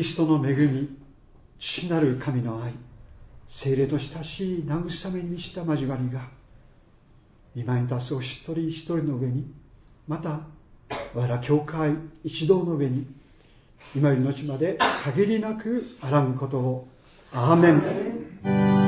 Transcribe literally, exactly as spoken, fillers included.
リストの恵み、父なる神の愛、聖霊と親しい慰めに満ちた交わりが、今に立つお一人一人の上に、また我ら教会一同の上に、今より後まで限りなくあらんことを。アーメン。